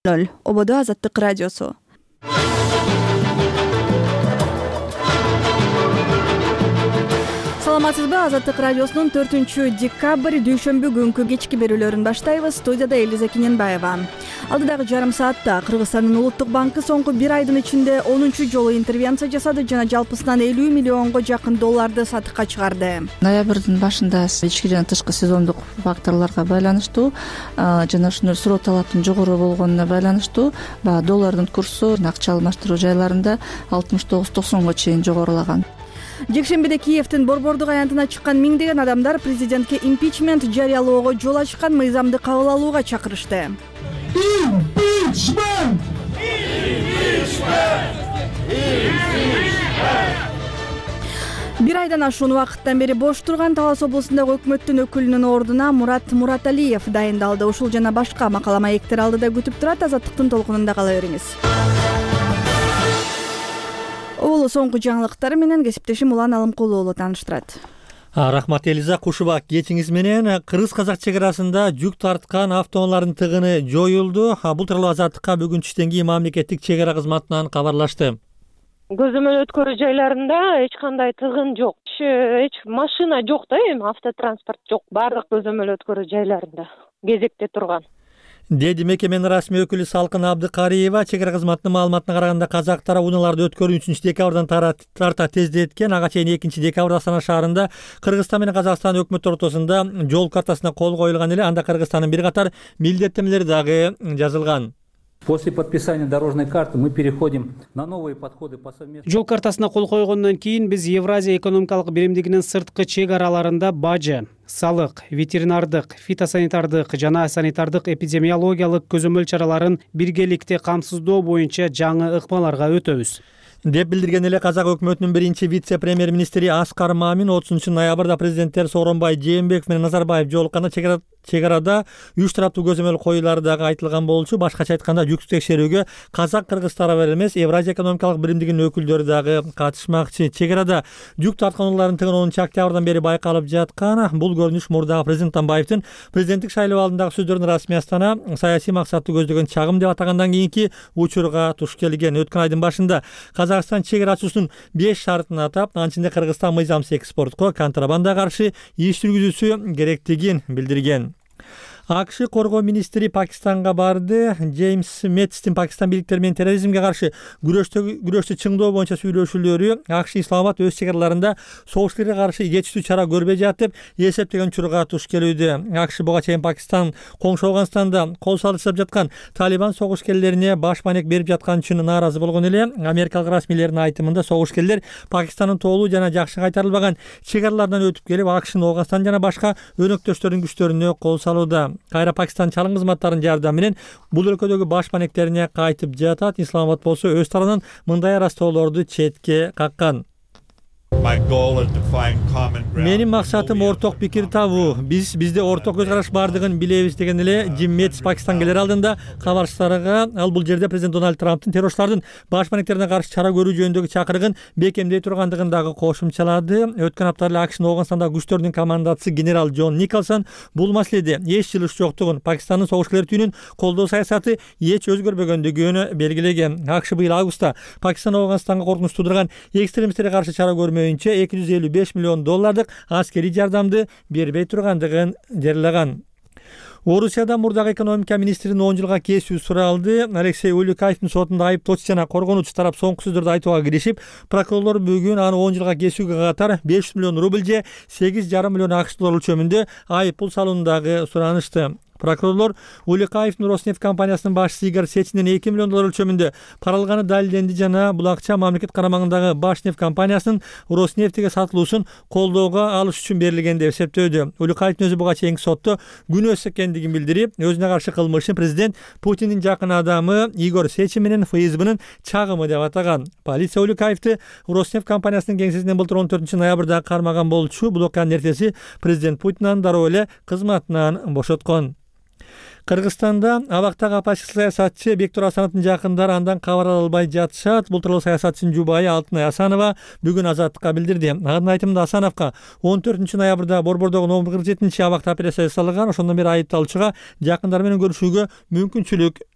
Ободо Азаттык радиосу. Саламатсызбы, Азаттык радиосунун 4-декабрь дүйшөмбү күнкү кечки берүүлөрүн баштайбыз. Студияда Элиза Кененбаева. Алдыдагы жарым саатта Кыргызстандын Улуттук банкы соңку бир айдын ичинде 10-чу жолу интервенция жасады жана жалпысынан 50 миллионго жакын долларды сатыкка чыгарды. Ноябрдын башында ички жана тышкы сезондук факторлорго байланыштуу жана ушундай суроо талаптын жогору болгонуна байланыштуу доллардын курсу акча алмаштыруу жайларында 69-90го чейин жогорулаган. Жекшембиде Киевдин борбордук аянтына чыккан миңдеген адамдар президентке импичмент жарыялоого жол ачкан мыйзамды кабыл алууга чакырышты. Бир айдан ашуун убакыттан бери бош турган Талас облусундагы өкмөттүн өкүлүнүн ордуна Мурат Мураталиев дайындалды. Ушул жана башка макала маектер алдыда күтүп турат. Азаттыктын толкунунда кала бериңиз. Ол соңку жаңылыктары менен кесиптешим Улан Алымкулуу уулу тааныштырат. Рахмат Элиза, кушуба кечиңиз менен. Кыргыз-казак чек арасында жүк тарткан автоунаалардын тыгыны жоюлду. Бул тууралуу Азаттыкка бүгүн түштөн кийин мамлекеттик чек ара кызматынан кабарлашты. Көзөмөл өткөрүү жайларында эч кандай тыгын жок. Эч машина жок да, эми автотранспорт жок. Бардык көзөмөл өткөрүү жайларында кезекте турган. Деди мекеменин расмий өкүлү Салкын Абдыкариева. Чек ара кызматынын маалыматына караганда казактар унааларды өткөрүү 3-декабрдан тарта тездеткен. Ага чейин 2-декабрда Астана шаарында Кыргызстан менен Казакстан өкмөттөр ортосунда жол картасына кол коюлган эле. Анда Кыргызстандын бир катар милдеттенмелери дагы жазылган. После подписания дорожной карты мы переходим на новые подходы по совместному. Жол картасына кол койгондон кийин биз Евразия экономикалык биримдигинин сырткы чек араларында бажы, салык, ветеринардык, фитосанитардык жана санитардык эпидемиологиялык көзөмөл чараларын биргеликте камсыздоо боюнча жаңы ыкмаларга өтөбүз деп билдирген эле казак өкмөтүнүн биринчи вице-премьер-министри Аскар Мамин. 30-ноябрда президенттер Сооронбай Жээнбеков менен Назарбаев жолукканда чек арада 3 тараптуу көзөмөл коюулары дагы айтылган болчу. Башкача айтканда жүк текшерүүгө казак кыргыз тарабы эле эмес, Евразия экономикалык биримдигинин өкүлдөрү дагы катышмакчы. Чек арада жүк тарткан унаалардын тыгыны 10-октябрдан бери байкалып жаткан. Бул көрүнүш мурдагы президент Атамбаевдин президенттик шайлоо алдындагы сөздөрүн расмий Астана саясий максатты көздөгөн чагым деп атагандан кийинки учурга туш келген. Өткөн айдын башында Казакстан чек ара ачуусунун 5 шартын атап, анын ичинде Кыргызстан мыйзамсыз экспортко, контрабандага каршы иш жүргүзүүсү керектигин билдирген. АКШ коргоо министри Пакистанга барды. Джеймс Мэттистин Пакистан бийликтери менен терроризмге каршы күрөштү чыңдоо боюнча сүйлөшүүлөрү АКШ Исламабад өз чек араларында согушкерге каршы жетиштүү чара көрбөй жатып, эсептеген учурга туш келүүдө. АКШ буга чейин Пакистан коңшу Афганстанда кол салыштырып жаткан талибан согушкерлерине баш маек берип жаткан үчүн нааразы болгон эле. Америкалык расмийлердин айтымында согушкерлер Пакистандын тоолуу жана жакшы кайтарылбаган чек араларынан өтүп келип, АКШнын Афганстан жана башка өнөктөштөрдүн күчтөрүнө кол салууда. Кайра Пакистан чалым кызматтарынын жардамы менен бул өлкөдөгү баш маектерине кайтып жатат. Исламабад болсо өз тарабынан мындай арастоолорду четке каккан. Менин максатым орток пикир табуу. Бизде орток көз караш бардыгын билебиз деген эле Джим Мэттис Пакистан келер алдында кабарчыларга ал бул жерде президент Дональд Трамптын террорчулардын баш маектерине каршы чара көрүү жөнүндөгү чакырыгын бекемдей тургандыгын дагы кошумчалады. Өткөн апта эле АКШнын Афганстандагы күчтөрдүн командачысы генерал Джон Николсон бул маселеде эч жылыш жоктугун, Пакистандын согушкерлер түйүнүн колдоо саясаты эч өзгөрбөгөндүгүн белгилеген. АКШ быйыл августта Пакистан Афганстанга коркунуч туудурган экстремисттерге каршы чара көрмөйүнчө $255 миллион аскерий жардамды бербей тургандыгын жарыялаган. Орусияда мурдагы экономика министринин 10 жылга кесүү суралды. Алексей Улюкаевдин сотунда айыптоочу жана коргонуучу тарап соңку сөздөрдү айтууга киришип, прокурорлор бүгүн аны 10 жылга кесүүгө катар 500 миллион рубль же $8,5 миллион АКШ доллары өлчөмүндө айып пул салуундагы суранышты. Прокурорлор Улюкаевдин Роснефть компаниясынын башчысы Игорь Сечинден $2 миллион өлчөмүндө пара алганы далилденди жана бул акча мамлекет карамагындагы Башнефть компаниясынын Роснефтьге сатылуусун колдоого алыш үчүн берилген деп эсептөөдү. Улюкаевдин өзү буга чейинки сотто күнөөсүз экендигин билдирип, өзүнө каршы кылмышын президент Путиндин жакын адамы Игорь Сечин менен ФСБнын чагымы деп атаган. Полиция Улюкаевди Роснефть компаниясынын кеңсесинен былтыр 14-ноябрда кармаган болчу. Бул окуянын эртеси президент Путин аны дароо эле кызматынан бошоткон. Кыргызстанда абактагы апачы саясатчы Бектур Асановдун жакындары андан кабар ала албай жатышат. Бул тууралуу саясатчынын жубайы Алтынай Асанова бүгүн Азаттыкка билдирди. Анын айтымында Асановго 14-ноябрда Борбордогу номер 47 абакта операция жасалган. Ошондон бери айыпталуучуга жакындары менен көрүшүүгө мүмкүнчүлүк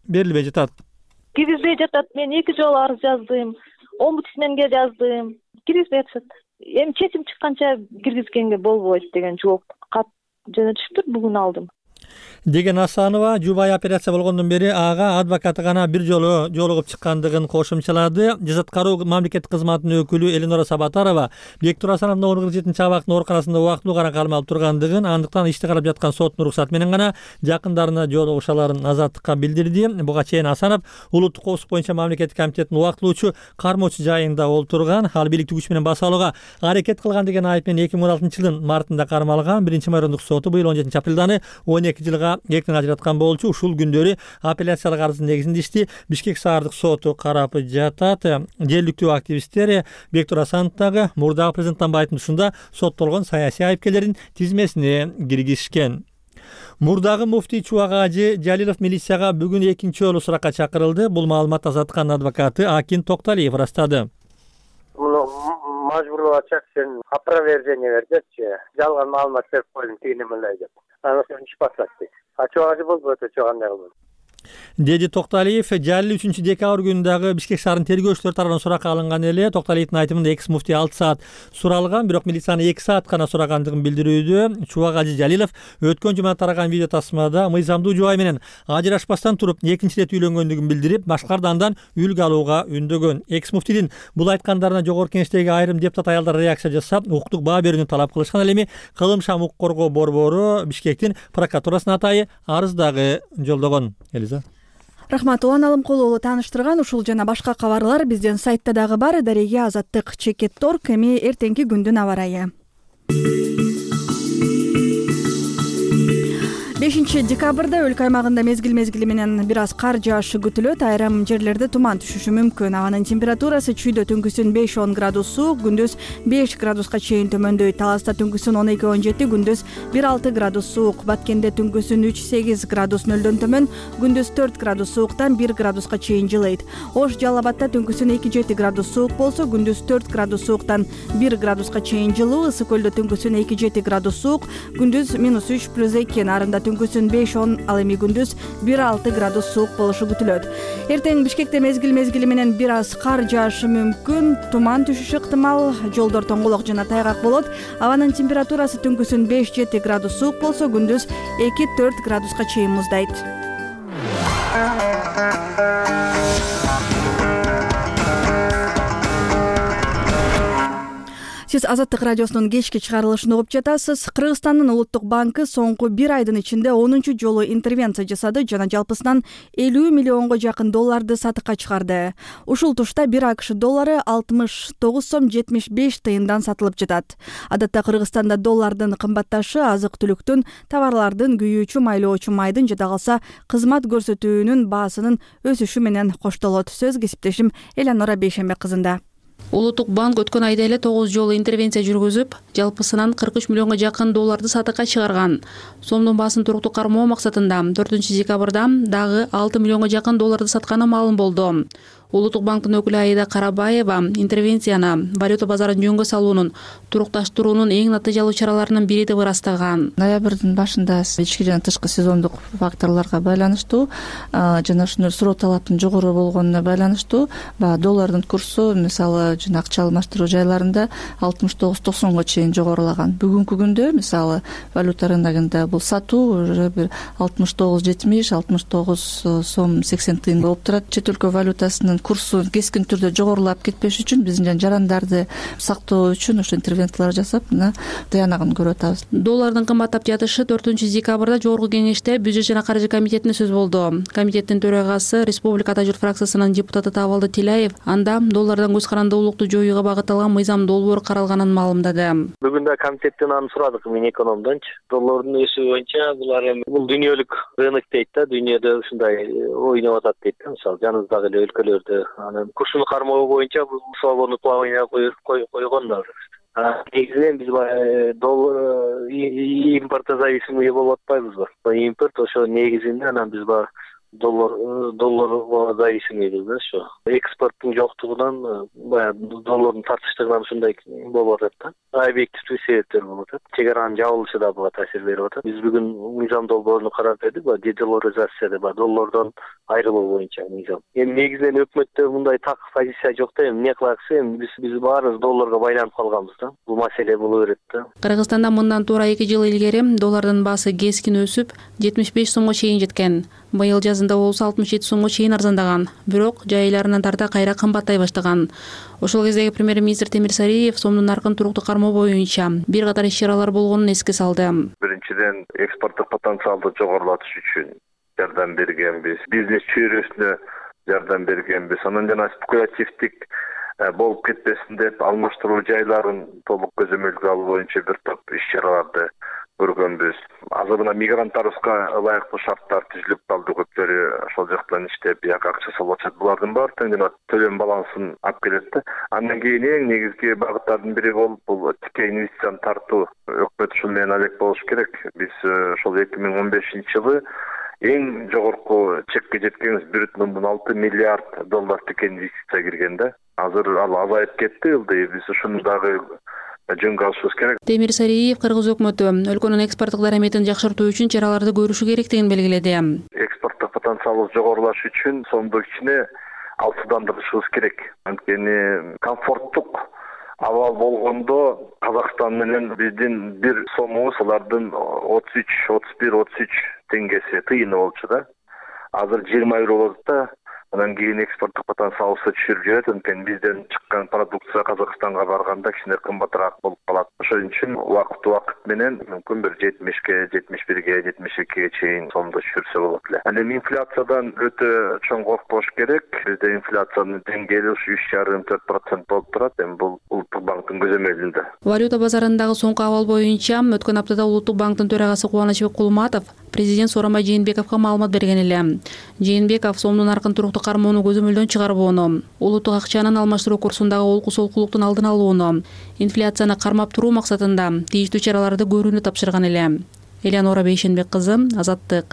берилбей жатат. Киргизбей жатат. Мен 2 жолу арыз жаздым. Омбудсменге жаздым. Киргизбей жатат. Эми чечим чыкканча киргизгенге болбойт деген жооп кат жөнөтүшүптүр. Бүгүн алдым. Деген Асанова жубай операция болгондон бери ага адвокаты гана бир жолу жолугуп чыккандыгын кошумчалады. Жазат кароо мамлекеттик кызматынын өкүлү Элинора Сабатарова Бектур Асановдун 47 абактын ооруканасында убактылуу гана кармалып тургандыгын, андыктан ишти карап жаткан соттун уруксаты менен гана жакындарына жолугушаларын азаттыкка билдирди. Буга чейин Асанов улуттук коопсуздук боюнча мамлекеттик комитеттин убактылуучу кармоочу жайында олтурган. Ал бийликтик күч менен баса алууга аракет кылган деген айып менен 2016-жылдын мартында кармалган. 1-майрындык соту быйыл 17-апрелданы 12 жылга эркин ажыраткан болчу. Ушул күндөрү апелляциялык арыздын негизинде ишти Бишкек шаардык соту карап жатат. Жергиликтүү активисттер Бектур Асанов дагы мурдагы президент Атамбаевдин тушунда соттолгон саясий айыпкерлердин тизмесине киргизишкен. Мурдагы муфтий Чубак Ажы Жалилов милицияга бүгүн 2 жолу суракка чакырылды. Бул маалыматты Азаттыктын адвокаты Акин Токталиев ырастады. Мажбурлоо ачак сен опровержение бердичи. Жалган маалымат берип койдум тигине мындай деп. Аны иш баштады. Ачуагы болбойт, ачугандай кылып. Деди Токталиев Жалил 3 декабрь күнүндагы Бишкек шаарынын тергөөчүлөр тарабынан суракка алынган эле. Токталиевдин айтымында экс муфтий 6 саат суралган, бирок милицияны 2 саат гана сурагандыгын билдирүүдө. Чубак Ажы Жалилов өткөн жумада тараган видео тасмада мыйзамдуу жубай менен ажырашпастан туруп экинчи ирет үйлөнгөндүгүн билдирип, башкарды андан үлгү алууга үндөгөн. Экс муфтийдин бул айткандарына жогорку кеңештеги айрым депутат аялдар реакция жасап, укуктук баа берүүнү талап кылышкан. Ал эми Кылым шам укук коргоо борбору Бишкектин прокуратурасына атайы арыз дагы жолдогон. Элиза. Рахмат, Улан Алымкулова тааныштырган. Ушул жана башка кабарлар биздин сайтта дагы бар. Дареге Азаттык @. Эми эртеңки күндүн аба ырайы. 5 декабрда өлкө аймагында мезгил менен бир аз кар жаашы күтүлөт. Айрым жерлерде туман түшүшү мүмкүн. Абанын температурасы чүйдө түнкүсүн 5-10 градус суук, күндүз 5 градуска чейин төмөндөйт. Таласта түнкүсүн 12-17, күндүз 1-6 градус суук. Баткенде түнкүсүн 3-8 градус нөлдөн төмөн, күндүз 4 градус сууктан 1 градуска чейин жылыйт. Ош Жалал Абадта түнкүсүн 2-7 градус суук болсо, күндүз 4 градус сууктан 1 градуска чейин жылуу. Ысык көлдө түнкүсүн 2-7 градус суук, күндүз -3+2, нарында түнкүсүн 5-10, ал эми күндүз 1-6 градус суук болушу күтүлөт. Эртең Бишкекте мезгил менен бир аз кар жаашы мүмкүн, туман түшүшү ыктымал, жолдор тоңголок жана тайгак болот. Абанын температурасы түнкүсүн 5-7 градус суук болсо, күндүз 2-4 градуска чейин муздайт. Сиз Азаттык радиосунун кечки чыгарылышын угуп жатасыз. Кыргызстандын улуттук банкы соңку 1 айдын ичинде 10-чу жолу интервенция жасады жана жалпысынан 50 миллионго жакын долларды сатыкка чыгарды. Ушул тушта 1 АКШ доллары 69 сом 75 тыйындан сатылып жатат. Адатта Кыргызстанда доллардын кымбатташы азык-түлүктүн, товарлардын, күйүүчү, майлоочу майдын жада калса кызмат көрсөтүүнүн баасынын өсүшү менен коштолот. Сөз кесиптешим Элинора Бейшембек кызында. Улуттук банк өткөн айда эле 9 жолу интервенция жүргүзүп, жалпысынан 43 миллионго жакын долларды сатыкка чыгарган. Сомдун баасын туруктуу кармоо максатында 4 декабрда дагы 6 миллионго жакын долларды сатканы маалым болду. Улуттук банктын өкүлү Аида Карабаева интервенцияны валюта базарын жөнгө салуунун, турукташтыруунун эң натыйжалуу чараларынын бири деп ырастаган. Ноябрдын башында ички жана тышкы сезондук факторлорго байланыштуу жана ушундай суроо талаптын жогору болгонуна байланыштуу доллардын курсу мисалы жана акча алмаштыруу жайларында 69-90го чейин жогорулаган. Бүгүнкү күндө мисалы валюта рыногунда бул сатуу уже бир 69-70, 69 сом 80 тыйын болуп турат. Чет өлкө валютасынын курсу кескин түрдө жогорулап кетпеш үчүн биздин жана жарандарды сактоо үчүн ошо интервенциялар жасап мына даянагын көрүп атабыз. Доллардын кымбаттап жатышы 4 декабрда жогорку кеңеште бюджет жана каржы комитетине сөз болду. Комитеттин төрагасы Республика Ата журт фракциясынын депутаты Табалды Тилаев анда доллардан көз карандуулукту жоюуга багытталган мыйзам долбоор каралганын маалымдады. Бүгүн да комитеттен аны сурадык мен экономдончу. Доллардын өсүшү боюнча бул дүйнөлүк рынок дейт да, дүйнөдө ушундай ойноп атат дейт да. Мисалы жаныбыздагы эле өлкөлөрдө анан курсун кармоо боюнча бул свободный плавание койгондар. Негизинен биз доллар импортко зависимый болуп атпайбызбы? Импорт ошо негизинде анан биз доллар зависимыйбыз да ошо. Экспорттун жоктугунан баягы доллардын тартыштыгынан ушундай болуп атат да. Объективдүү себептер болуп атат. Чек аранын жабылышы да буга таасир берип атат. Биз бүгүн мыйзам долбоорун карап бердик, дедоларизация деп доллардан айрылуу боюнча мыйзам. Эми негизинен өкмөттө мындай так позиция жок да, эмне кылаксы, эми биз баарыбыз долларга байланып калганбыз да. Бул маселе боло берет да. Кыргызстанда мындан туура 2 жыл илгери доллардын баасы кескин өсүп, 75 сомго чейин жеткен. Быйыл жазында болсо 67 сомго чейин арзандаган, бирок жай айларынан тарта кайра кымбаттай баштаган. Ошол кездеги премьер-министр Темир Сариев сомдун наркын туруктуу кармоо боюнча бир катар иш-чаралар болгонун эске салды. Биринчиден, экспорттук потенциалды жогорулатыш үчүн жардам бергенбиз, бизнес чөйрөсүнө жардам бергенбиз. Анан жана спекулятивдик болуп кетпесин деп алмаштыруу жайларын толук көзөмөлгө алуу боюнча бир топ иш-чараларды көргөнбүз. Азыр мына мигранттарыбызга ылайыктуу шарттар түзүлүп калды, көптөрү ошол жактан иштеп, бияка акча салып атышат. Булардын баары тең жана төлөм балансын алып келет да. Андан кийин эң негизги багыттардын бири болуп бул тикей инвестицияны тартуу. Өкмөт ушул менен алек болуш керек. Биз ошол 2015-жылы эң жогорку чекке жеткенбиз 1,6 миллиард доллар тикей инвестиция кирген да. Азыр ал азайып кетти, биз ушуну дагы жөнгө алышыбыз керек. Темир Сариев Кыргыз өкмөтү өлкөнүн экспорттук дараметин жакшыртуу үчүн чараларды көрүшү керектигин белгиледи. Экспорттук потенциалыбыз жогорулаш үчүн сомду кичине алсыздандырышыбыз керек. Анткени комфорттук абал болгондо Казакстан менен биздин бир сомубуз алардын 33 теңгеси тыйыны болчу да. Азыр 20 евро болот да. Андан кийин экспорттук потенциалыбызды түшүрүп жиберет. Анткени бизден чыккан продукция Казакстанга барганда кичине кымбатыраак болуп калат. Ошон үчүн убакыт менен мүмкүн бир 70-ке, 71-ге, 72-ге чейин сомду түшүрсө болот эле. Анан инфляциядан өтө чоң коркпош керек. Бизде инфляциянын деңгээли 3,5-4% болуп турат. Эми бул Улуттук банктын көзөмөлүндө. Валюта базарындагы соңку абал боюнча өткөн аптада Улуттук банктын төрагасы Кубанычбек Кулматов президент Сооронбай Жээнбековго маалымат берген эле. Жээнбеков сомдун наркын туруктуу кармоону көзөмөлдөн чыгарбоону, улуттук акчанын алмаштыруу курсундагы олку-солкулуктун алдын алууну, инфляцияны кармап туруу максатында тийиштүү чараларды көрүүнү тапшырган эле. Элеонора Бейшенбек кызы, Азаттык.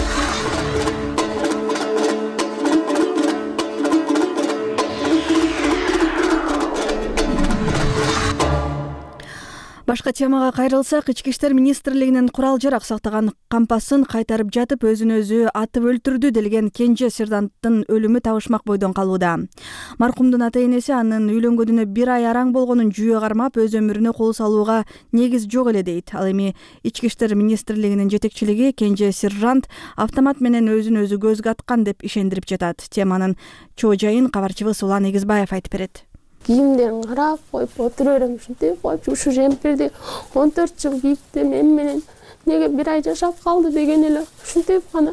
Башка темага кайрылсак, Ички иштер министрлигинин курал-жарак сактаган кампасын кайтарып жатып өзүн өзү атып өлтүрдү делген кенже сержанттын өлүмү табышмак бойдон калууда. Маркумдун ата-энеси анын үйлөнгөнүнө 1 ай араң болгонун жүйө кармап, өз өмүрүнө кол салууга негиз жок эле дейт. Ал эми Ички иштер министрлигинин жетекчилиги кенже сержант автомат менен өзүн өзү көзгө аткан деп ишендирип жатат. Теманын чоо жайын кабарчыбыз Улан Эгизбаев айтып берет. Кийимдерин карап коюп отура берем, ушинтип коюп ушу жемперди 14 жыл кийипти, мен менен неге 1 ай жашап калды деген эле ушинтип гана.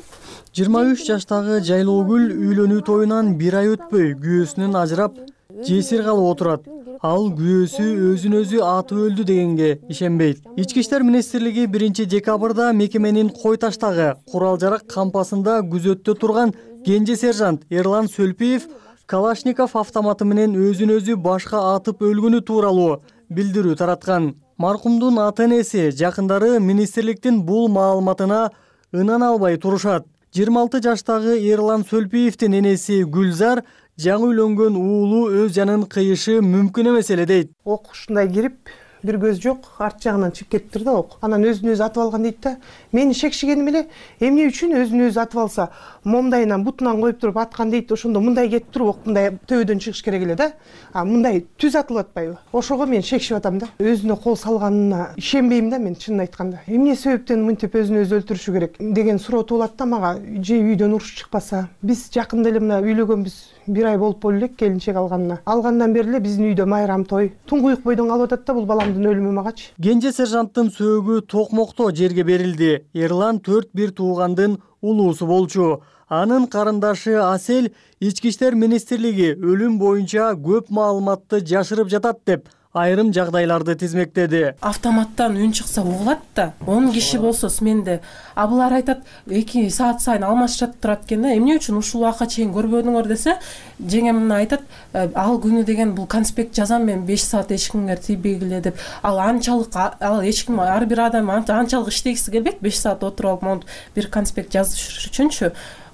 23 жаштагы Жайлоогүл үйлөнүү тоюнан 1 ай өтпөй күйөөсүнөн ажырап, жесир калып отурат. Ал күйөөсү өзүн өзү атып өлдү дегенге ишенбейт. Ички иштер министрлиги 1 декабрда мекеменин Кой таштагы курал-жарак кампасында күзөттө турган кенже сержант Эрлан Сөлпиев Калашников автоматы менен өзүн өзү башка атып өлгөнү тууралуу билдирүү тараткан. Маркумдун ата-энеси, жакындары министрликтин бул маалыматына ынана албай турушат. 26 жаштагы Эрлан Сөлпиевдин энеси Гүлзар жаңы үйлөнгөн уулу өз жанын кыйышы мүмкүн эмес эле дейт. Ок ушундай кирип, бир көз жок, арт жагынан чыгып кетиптир да ок. Анан өзүн өзү атып алган дейт да. Мени шекшигеним эле, эмне үчүн өзүн өзү атып алса, момдайынан бутунан коюп туруп аткан дейт. Ошондо мындай кетип туруп ок, мындай төбөдөн чыгыш керек эле да. Мындай түз атылып атпайбы? Ошого мен шекшип атам да. Өзүнө кол салганына ишенбейм да мен, чынын айтканда. Эмне себептен мынтип өзүн өзү өлтүрүшү керек деген суроо туулат да мага. Же үйдөн уруш чыкпаса. Биз жакында эле мына үйлөгөнбүз. 1 ай болуп болду элек келинчек алганына. Алгандан бери эле биздин үйдө майрам той. Туңгуюк бойдон калып атат да бул баламдын өлүмү магачы. Кенже сержанттын сөөгү токмокто жерге берилди. Эрлан 4 туугандын улуусу болчу. Анын карындашы Асел Ички иштер министрлиги өлүм боюнча көп маалыматты жашырып жатат деп айрым жагдайларды тизмектеди. Автоматтан үн чыкса угулат да, 10 киши болсо сменде. Булар айтат 2 саат сайын алмашып турат экен да. Эмне үчүн ушул убакка чейин көрбөдүңөр десе, жеңем мына айтат, ал күнү деген бул конспект жазам мен 5 саат эч кимге тийбегиле деп. Ал анчалык эч ким ар бир адам анчалык иштегиси келбейт 5 саат отуруп алып монтип бир конспект жазыш үчүнчү.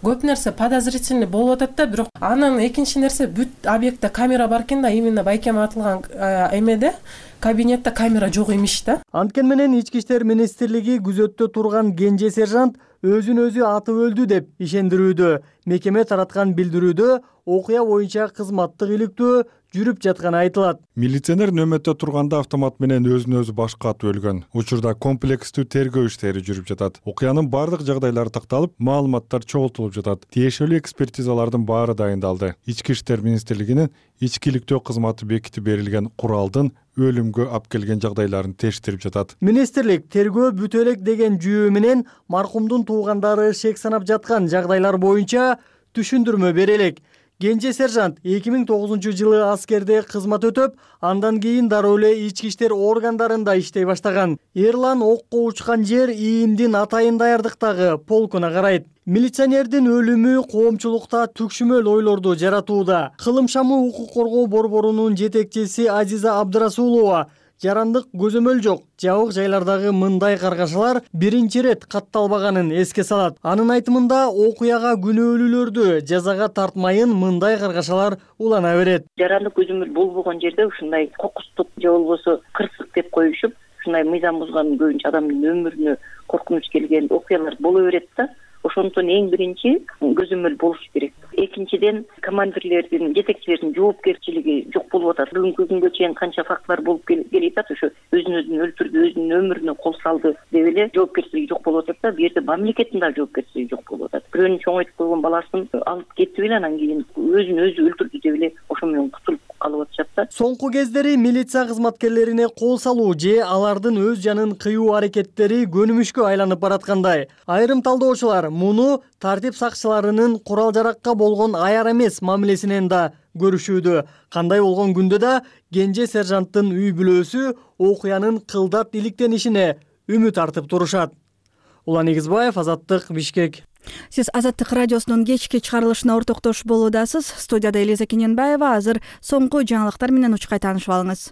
көп нерсе подозрительный болуп атат да. Бирок анан экинчи нерсе бүт объектте камера бар экен да, именно байкем атылган эмеде кабинетте камера жок имиш да. Анткени менен Ички иштер министрлиги күзөттө турган кенже сержант өзүн өзү атып өлдү деп ишендирүүдө. Мекеме тараткан билдирүүдө окуя боюнча кызматтык иликтөө жүрүп жатканы айтылат. Милиционер нөмөттө турганда автомат менен өзүн өзү башка атып өлгөн. Учурда комплекстүү тергөө иштери жүрүп жатат. Окуянын бардык жагдайлары такталып, маалыматтар чогултулуп жатат. Тиешелүү экспертизалардын баары дайындалды. Ички иштер министрлигинин ичкиликтөө кызматы бекитип берилген куралдын өлүмгө алып келген жагдайларын тештирип жатат. Министрлик тергөө бүтө элек деген жүйө менен маркумдун туугандары шек санап жаткан жагдайлар боюнча түшүндүрмө бере элек. Кенже сержант 2009-жылы аскерде кызмат өтөп, андан кийин дароо эле ички иштер органдарында иштей баштаган. Эрлан окко учкан жер ИИМдин атайын даярдыктагы полкуна карайт. Милиционердин өлүмү коомчулукта түкшүмөл ойлорду жаратууда. Кылым шамы укук коргоо борборунун жетекчиси Азиза Абдрасулова жарандык көзөмөл жок, жабык жайлардагы мындай каргашалар биринчи ирет катталбаганын эске салат. Анын айтымында окуяга күнөөлүүлөрдү жазага тартмайын мындай каргашалар улана берет. Жарандык көзөмөл болбогон жерде ушундай кокустук же болбосо кырсык деп коюшуп, ушундай мыйзам бузган көбүнчө адамдын өмүрүнө коркунуч келген окуялар боло берет да. Ошондон эң биринчи көзөмөл болуш керек. Экинчиден командирлердин, жетекчилердин жоопкерчилиги жок болуп атат. Бүгүнкү күнгө чейин канча фактылар болуп келип атат, ошо өзүн өлтүрдү, өзүнүн өмүрүнө кол салды деп эле жоопкерчилиги жок болуп атат да. Бу жерде мамлекеттин да жоопкерчилиги жок болуп атат. Бирөөнүн чоңойтуп койгон баласын алып кетип эле анан кийин өзүн өзү өлтүрдү деп эле ошо менен кутулуп калып атышат да. Соңку кездери милиция кызматкерлерине кол салуу же алардын өз жанын кыюу аракеттери көнүмүшкө айланып бараткандай. Айрым талдоочулар муну тартип сакчыларынын курал жаракка болгон аяр эмес мамилесинен да көрүшүүдө. Кандай болгон күндө да кенже сержанттын үй бүлөсү окуянын кылдат иликтенишине үмүт артып турушат. Улан Игизбаев, Азаттык, Бишкек. Сиз Азаттык радиосунун кечки чыгарылышына ортоктошуп болуудасыз. Студияда Элиза Кененбаева. Азыр соңку жаңылыктар менен учкай таанышып алыңыз.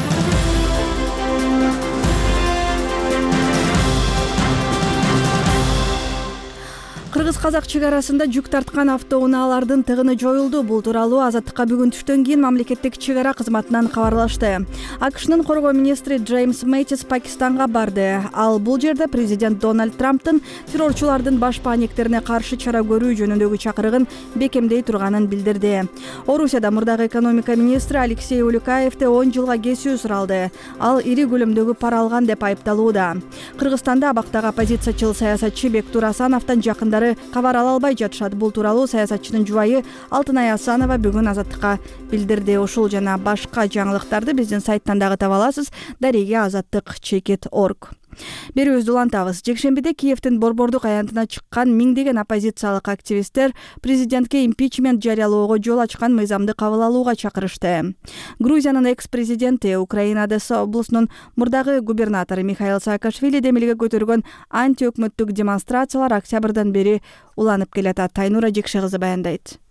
Кыргыз-казак чек-арасында жүк тарткан автоунаалардын тыгыны жоюлду. Бул тууралуу Азаттыкка бүгүн түштөн кийин мамлекеттик чек-ара кызматынан кабарлашты. АКШнын коргоо министри Джеймс Мэттис Пакистанга барды. Ал бул жерде президент Дональд Трамптын террорчулардын баш паниктерине каршы чара көрүү жөнүндөгү чакырыгын бекемдей турганын билдирди. Орусияда мурдагы экономика министри Алексей Улюкаевди 10 жылга кесүү суралды. Ал ири көлөмдөгү пара алган деп айыпталууда. Кыргызстанда абактагы оппозициячыл саясатчы Бектур Асановдон жакындары кабар ала албай жатышат. Бул тууралуу саясатчынын жубайы Алтынай Асанова бүгүн Азаттыкка билдирди. Ушул жана башка жаңылыктарды биздин сайттан дагы таба аласыз. Дареге azattik.org. Берүүбүздү улантабыз. Жекшембиде Киевдин борбордук аянтына чыккан миңдеген оппозициялык активисттер президентке импичмент жарыялоого жол ачкан мыйзамды кабыл алууга чакырышты. Грузиянын экс-президенти, Украина Одесса облусунун мурдагы губернатору Михаил Саакашвили демилге көтөргөн антиөкмөттүк демонстрациялар октябрдан бери уланып келатат. Тайнура Жекше кызы баяндайт.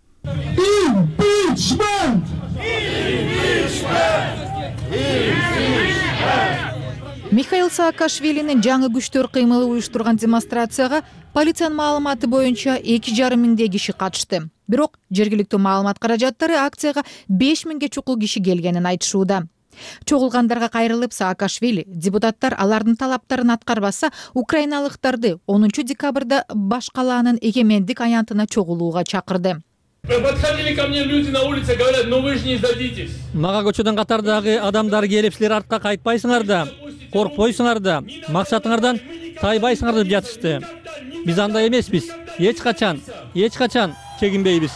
Михаил Саакашвилинин жаңы күчтөр кыймылы уюштурган демонстрацияга полициянын маалыматы боюнча 2,5 миңдей киши катышты. Бирок жергиликтүү маалымат каражаттары акцияга 5 миңге чукул киши келгенин айтышууда. Чогулгандарга кайрылып Саакашвили депутаттар алардын талаптарын аткарбаса, украиналыктарды 10 декабрда баш калаанын эгемендик аянтына чогулууга чакырды. Подходили ко мне люди на улице, говорят, ну вы же не сдадитесь. Мага көчөдөн катардагы адамдар келип, силер артка кайтпайсыңар да, коркпойсуңар да, максатыңардан тайбайсыңар деп жатышты. Биз андай эмеспиз. Эч качан чегинбейбиз.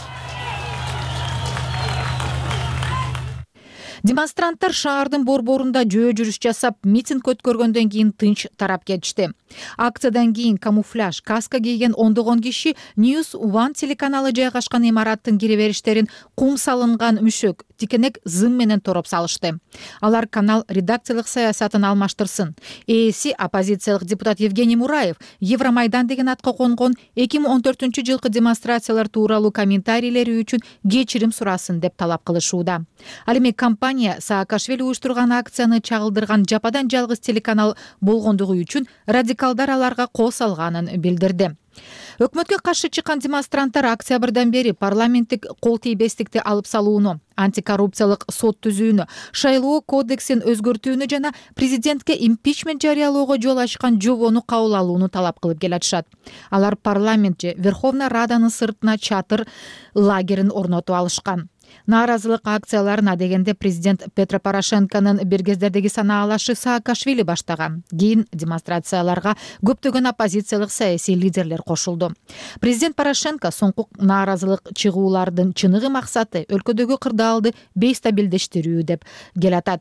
Демонстранттар шаардын борборунда жөө жүрүш жасап, митинг өткөргөндөн кийин тынч тарап кетишти. Акциядан кийин камуфляж, каска кийген ондогон киши News One телеканалы жайгашкан имараттын кире-бериштерин кум салынган мүшөк, тикенек зым менен тороп салышты. Алар канал редакциялык саясатын алмаштырсын. Ээси оппозициялык депутат Евгений Мураев Евромайдан деген атка конгон 2014-жылкы демонстрациялар тууралуу комментарийлери үчүн кечирим сурасын деп талап кылышууда. Ал эми компания компания Саакашвили уюштурган акцияны чагылдырган жападан жалгыз телеканал болгондугу үчүн радикалдар аларга кол салганын билдирди. Өкмөткө каршы чыккан демонстранттар октябрдан бери парламенттик кол тийбестикти алып салууну, антикоррупциялык сот түзүүнү, шайлоо кодексин өзгөртүүнү жана президентке импичмент жарыялоого жол ачкан жобону кабыл алууну талап кылып келатышат. Алар парламент же Верховная Раданын сыртына чатыр лагерин орнотуп алышкан. Нааразылык акцияларына дегенде президент Петро Порошенконун бир кездердеги санаалашы Саакашвили баштаган. Кийин демонстрацияларга көптөгөн оппозициялык саясий лидерлер кошулду. Президент Порошенко соңку нааразылык чыгуулардын чыныгы максаты өлкөдөгү кырдаалды бейстабилдештирүү деп келатат.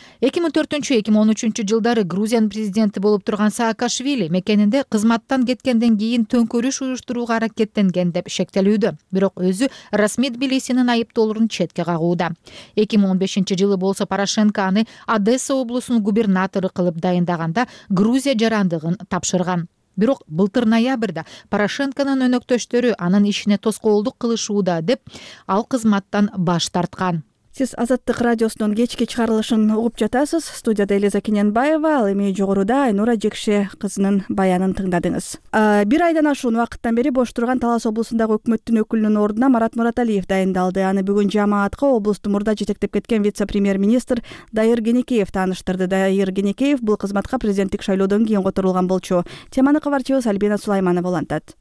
2004-2013 жылдары Грузиянын президенти болуп турган Саакашвили мекенинде кызматтан кеткенден кийин төңкөрүш уюштурууга аракеттенген деп шектелүүдө. Бирок өзү расмий Тбилисинин айыптоолорун четке кагууда. 2015 жылы болсо Порошенко аны Одесса облусунун губернатору кылып дайындаганда Грузия жарандыгын тапшырган. Бирок былтыр ноябрда Порошенконун өнөктөштөрү анын ишине тоскоолдук кылышууда деп ал кызматтан баш тарткан. Сиз Азаттык радиосунун кечки чыгарылышын угуп жатасыз. Студияда Элиза Кененбаева, ал эми жогоруда Айнура Жекше кызынын баянын тыңдадыңыз. Бир айдан ашуун убакыттан бери бош турган Талас облусундагы өкмөттүн өкүлүнүн ордуна Марат Мураталиев дайындалды. Аны бүгүн жамаатка облусту мурда жетектеп кеткен вице-премьер-министр Дайыр Кенекеев тааныштырды. Дайыр Кенекеев бул кызматка президенттик шайлоодон кийин которулган болчу. Теманы кабарчыбыз Альбина Сулайманова улантат.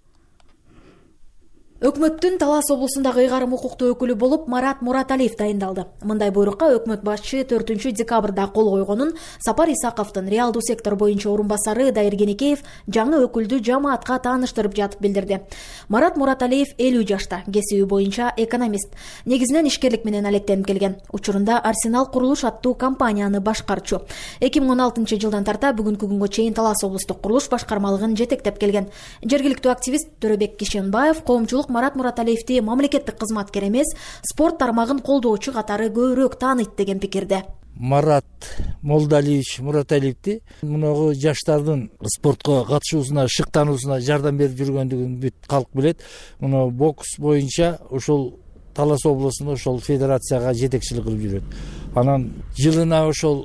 Өкмөттүн Талас облусундагы ыйгарым укуктуу өкүлү болуп Марат Мураталиев дайындалды. Мындай буйрукка өкмөт башчы 4-декабрда кол койгонун Сапар Исаковдун реалдуу сектор боюнча орун басары Дайыр Кенекеев жаңы өкүлдү жамаатка тааныштырып жатып билдирди. Марат Мураталиев 50 жашта, кесиби боюнча экономист. Негизинен ишкерлик менен алектенип келген. Учурунда Арсенал курулуш аттуу компанияны башкарчу. 2016 жылдан тарта бүгүнкү күнгө чейин Талас облустук курулуш башкармалыгын жетектеп келген. Жергиликтүү активист Төрөбек Кишенбаев коомчулук Марат Мураталиевди мамлекеттик кызматкер эмес, спорт тармагын колдоочу катары көбүрөөк тааныйт деген пикирде. Марат Молдалиевич Мураталиевди мунагу жаштардын спортко катышуусуна, шыктануусуна жардам берип жүргөндүгүн бүт калк билет. Муну бокс боюнча ошол Талас облусунда ошол федерацияга жетекчилик кылып жүрөт. Анан жылына ошол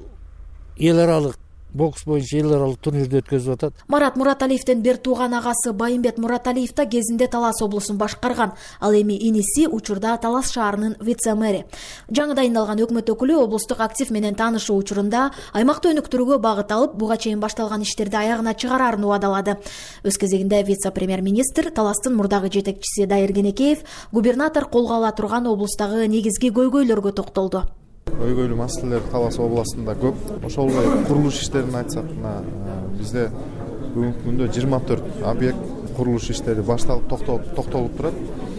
эл аралык бокс боюнча эл аралык турнирди өткөзүп атат. Марат Мураталиевдин бир тууган агасы Байымбет Мураталиев да кезинде Талас облусун башкарган. Ал эми иниси учурда Талас шаарынын вице-мэри. Жаңы дайындалган өкмөт өкүлү облустук актив менен таанышуу учурунда аймакты өнүктүрүүгө багыт алып, буга чейин башталган иштерди аягына чыгарарын убадалады. Өз кезегинде вице-премьер-министр Таластын мурдагы жетекчиси Дайыр Кенекеев губернатор колго ала турган облустагы негизги көйгөйлөргө токтолду. Көйгөйлүү маселелер Талас областында көп. Ошолой курулуш иштерин айтсак, бизде бүгүнкү күндө 24 объект курулуш иштери башталып токтолуп турат.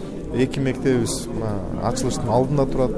2 мектебибиз ачылыштын алдында турат.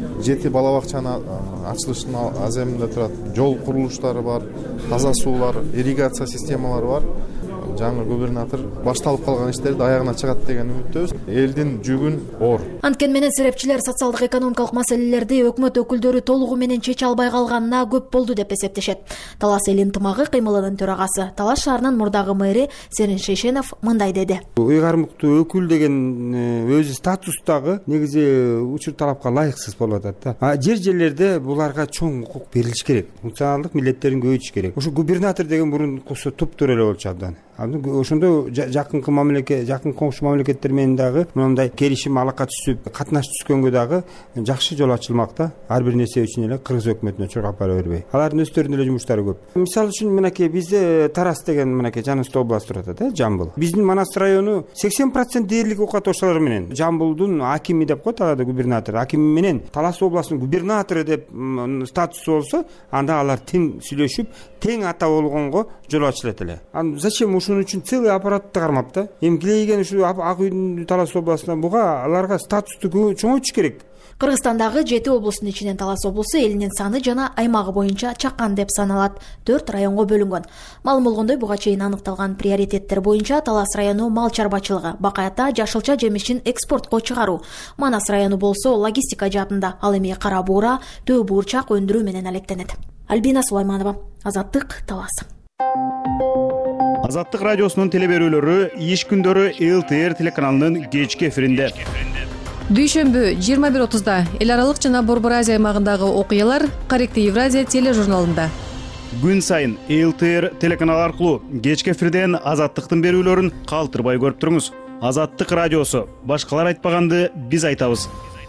7 бала бакчаны ачылыштын аземинде турат. Жол курулуштары бар, таза суулар, ирригация системалары бар. Жаңы губернатор башталып калган иштерди аягына чыгат деген үмүттөбүз. Элдин жүгүн оор. Анткени менен серепчилер социалдык экономикалык маселелерди өкмөт өкүлдөрү толугу менен чече албай калганына көп болду деп эсептешет. Талас эл ынтымагы кыймылынын төрагасы, Талас шаарынын мурдагы мэри Серин Шейшенов мындай деди. Ыйгарымдуу өкүл деген өзү статустагы негизи учур талапка ылайыксыз болуп атат да. Жерлерде буларга чоң укук берилиш керек. Функционалдык милдеттерин көбөйтүш керек. Ошо губернатор деген мурункусу туптуура эле болчу абдан. Ошондо жакынкы мамлекет, жакын коңшу мамлекеттер менен дагы мындай келишим алака түзүп, катнаш түзгөнгө дагы жакшы жол ачылмак да. Ар бир нерсе үчүн эле Кыргыз өкмөтүнө чуркап бара бербей. Алардын өздөрүнүн эле жумуштары көп. Мисалы үчүн мынакей бизде Тарас деген мынакей жаныбызда область турат да, Жамбыл. Биздин Манас району 80% дээрлик окуятуучулар менен Жамбылдын акими деп коет, аларды губернатор, акими менен Талас областынын губернатору деп статусу болсо, анда алар тең сүйлөшүп, тең ата болгонго жол ачылат эле. Зачем ушун үчүн целый аппаратты кармап да? Эми килейген ушу Ак үйдүн Талас областына буга аларга статусту чоңойтуш керек. Кыргызстандагы 7 облустун ичинен Талас облусу элинин саны жана аймагы боюнча чакан деп саналат. 4 районго бөлүнгөн. Маалым болгондой, буга чейин аныкталган приоритеттер боюнча Талас району мал чарбачылыгы, бакай ата жашылча жемишин экспортко чыгаруу. Манас району болсо логистика жаатында, ал эми кара буура, төө буурчак өндүрүү менен алектенет. Альбина Сулайманова, Азаттык, Талас. Азаттык радиосунун телеберүүлөрү иш күндөрү ЛТР телеканалынын кечки эфиринде. Дүйшөмбү 21:30 эл аралык жана Борбор Азия аймагындагы окуялар Корректив Евразия тележурналында. Күн сайын ЛТР телеканал аркылуу кечки эфирден Азаттыктын берүүлөрүн калтырбай көрүп туруңуз. Азаттык радиосу. Башкалар айтпаганды биз айтабыз.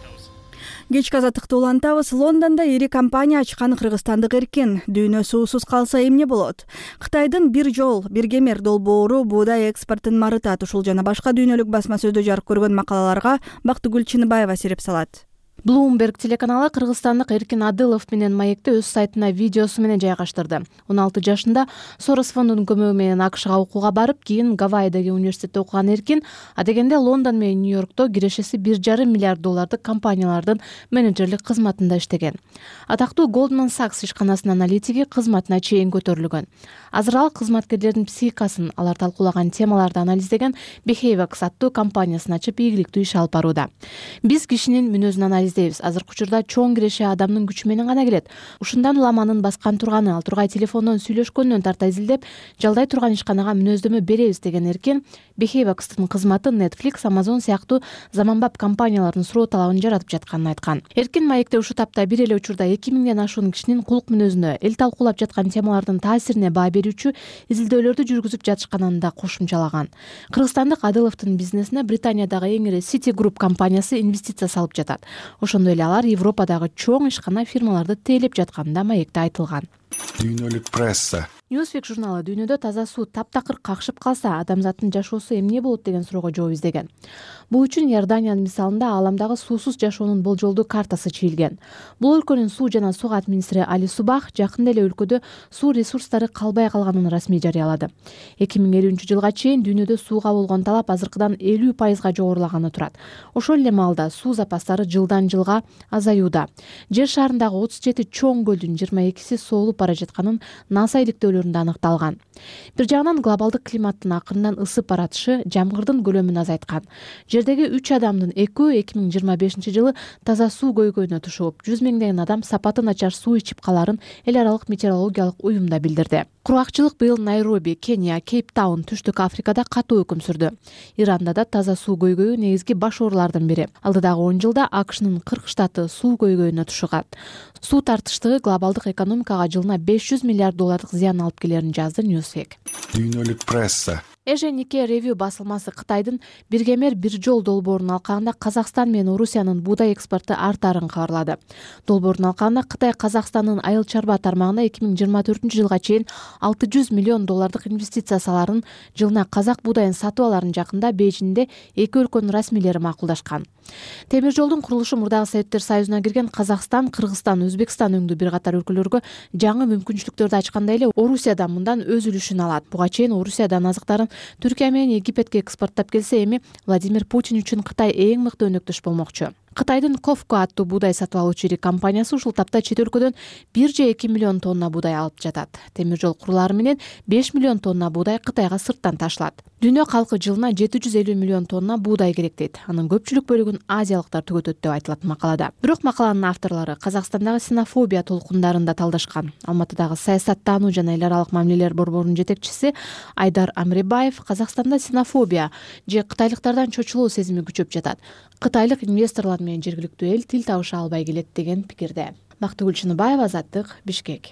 Кечки Азаттыкты улантабыз. Лондондо ири компания ачкан кыргызстандык эркин. Дүйнө суусуз калса эмне болот? Кытайдын бир жол, бир кемер долбоору буудай экспортун марытат. Ушул жана башка дүйнөлүк басма сөздө жарык көргөн макалаларга Бактыгүл Чыныбаева сереп салат. Bloomberg телеканалы кыргызстандык Эркин Адылов менен маекти өз сайтына видеосу менен жайгаштырды. 16 жашында Сорос фондунун көмөгү менен АКШга окууга барып, кийин Гавайидеги университетте окуган Эркин, адегенде Лондон менен Нью-Йоркто кирешеси $1,5 миллиард компаниялардын менеджерлик кызматында иштеген. Атактуу Goldman Sachs ишканасынын аналитиги кызматына чейин көтөрүлгөн. Азыр ал кызматкерлердин психикасын, алар талкуулаган темаларды анализдеген Behavex аттуу компаниясын ачып ийгиликтүү иш алып барууда. Биз кишинин мүнөзүн анализдейбиз. Азыркы учурда чоң киреше адамдын күчү менен гана келет. Ушундан уламанын баскан турганы, ал тургай телефондон сүйлөшкөндөн тарта изилдеп, жалдай турган ишканага мүнөздөмө беребиз деген Эркин Behavex'тын кызматы Netflix, Amazon сыяктуу заманбап компаниялардын суроо талабын жаратып жатканын айткан. Эркин маекте ушу тапта бир эле учурда 2000ден ашуун кишинин кулук мүнөзүнө, эл талкуулап жаткан темалардын таасирине баа берүүчү изилдөөлөрдү жүргүзүп жатышканын да кошумчалаган. Кыргызстандык Адыловдун бизнесине Британиядагы эң ири City Group компаниясы инвестиция салып жатат. Ошондой эле алар Европадагы чоң ишкана фирмаларды тейлеп жатканында маекте айтылган. Дүйнөлүк пресса. Newsweek журналы дүйнөдө таза суу таптакыр какшып калса, адамзаттын жашоосу эмне болот деген суроого жооп издеген. Бул үчүн Иорданиянын мисалында ааламдагы суусуз жашоонун болжолдуу картасы чийилген. Бул өлкөнүн суу жана сугат министри Али Субах жакында эле өлкөдө суу ресурстары калбай калганын расмий жарыялады. 2050-жылга чейин дүйнөдө сууга болгон талап азыркыдан 50% жогорулаганы турат. Ошол эле маалда суу запастары жылдан жылга азаюуда. Жер шарындагы 37 чоң көлдүн 22си соолуп бара жатканын NASA иликтөөлөрүндө аныкталган. Бир жагынан глобалдык климаттын акырындан ысып баратышы жамгырдын көлөмүн азайткан. Жердеги 3 адамдын 2-өө 2025-жылы таза суу көйгөйүнө тушуп, 100 миңдеген адам сапаты начар суу ичип каларын эл аралык метеорологиялык уюмда билдирди. Кургакчылык быйыл Найроби, Кения, Кейптаун, Түштүк Африкада катуу өкүм сүрдү. Иранда да таза суу көйгөйү негизги баш оорулардын бири. Алдыдагы 10 жылда АКШнын 40 штаты суу көйгөйүнө тушугат. Суу тартыштыгы глобалдык экономикага жылына $500 миллиард зыян алып келерин жазды Newsweek. Дүйнөлүк пресса. Эже Нике Ревью басылмасы Кытайдын бир кемер бир жол долбоорунун алкагында Казакстан менен Орусиянын буудай экспорту артаарын кабарлады. Долбоордун алкагында Кытай Казакстандын айыл чарба тармагына 2024-жылга чейин $600 миллион инвестиция саларын, жылына казак буудайын сатып аларын жакында Бейжиңде эки өлкөнүн расмийлери макулдашкан. Темир жолдун курулушу мурдагы Советтер Союзуна кирген Казакстан, Кыргызстан, Өзбекстан өңдүү бир катар өлкөлөргө жаңы мүмкүнчүлүктөрдү ачкандай эле Орусия да мындан өз үлүшүн алат. Буга чейин Орусиядан азыктарын Түркия менен Египетке экспорттап келсе, эми Владимир Путин үчүн Кытай эң мыкты өнөктөш болмокчу. Кытайдын Ковко аттуу буудай сатып алуучу ири компаниясы ушул тапта чет өлкөдөн 1,2 миллион тонна буудай алып жатат. Темир жол курулары менен 5 миллион тонна буудай Кытайга сырттан ташылат. Дүйнө калкы жылына 750 миллион тонна буудай керек дейт. Анын көпчүлүк бөлүгүн азиялыктар түгөтөт деп айтылат макалада. Бирок макаланын авторлору Казакстандагы ксенофобия толкундарын да талдашкан. Алматыдагы саясаттануу жана эл аралык мамилелер борборунун жетекчиси Айдар Амребаев Казакстанда ксенофобия же кытайлыктардан чочулуу сезими күчөп жатат. Кытайлык инвесторлор менен жергиликтүү эл тил табыша албай келет деген пикирде. Бактыгүл Чыныбаева, Азаттык, Бишкек.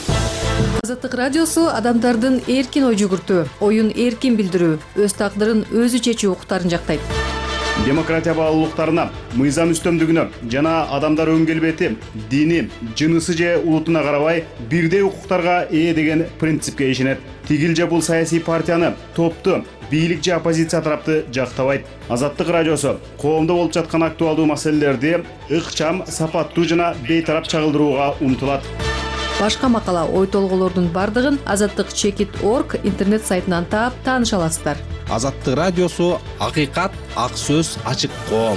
Азаттык радиосу адамдардын эркин ой жүгүртүү, оюн эркин билдирүү, өз тагдырын өзү чечүү укуктарын жактайт. Демократия баалуулуктарына, мыйзам үстөмдүгүнө жана адамдар өн келбети, дини, жынысы же улутуна карабай бирдей укуктарга ээ деген принципке ишенет. Тигил же бул саясий партияны, топту, бийлик же оппозиция тарапты жактабайт. Азаттык радиосу коомдо болуп жаткан актуалдуу маселелерди ыкчам, сапаттуу жана бейтарап чагылдырууга умтулат. Башка макала, ой толголордун бардыгын azattik.org интернет сайтынан таап тааныша аласыздар. Азаттык радиосу акыйкат, ак сөз, ачык коом.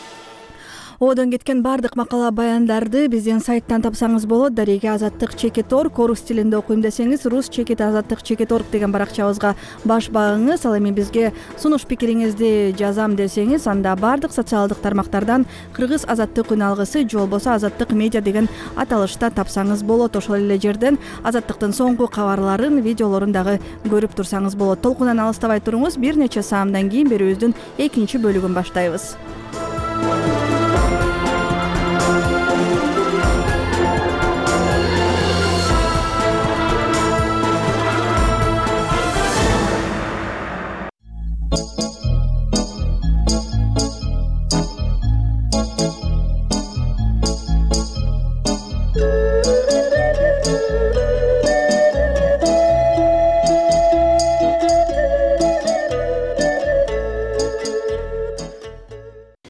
Одон кеткен бардык макала баяндарды биздин сайттан тапсаңыз болот. Дареге azattik.org, орус тилинде окуйм десеңиз rus.azattik.org деген баракчабызга баш багыңыз. Ал эми бизге сунуш пикириңизди жазам десеңиз, анда бардык социалдык тармактардан Кыргыз Азаттык үн алгысы же болбосо Азаттык медиа деген аталышта тапсаңыз болот. Ошол эле жерден Азаттыктын соңку кабарларын, видеолорун дагы көрүп турсаңыз болот. Толкундан алыстабай туруңуз. Бир нече саамдан кийин берүүбүздүн экинчи бөлүгүн баштайбыз.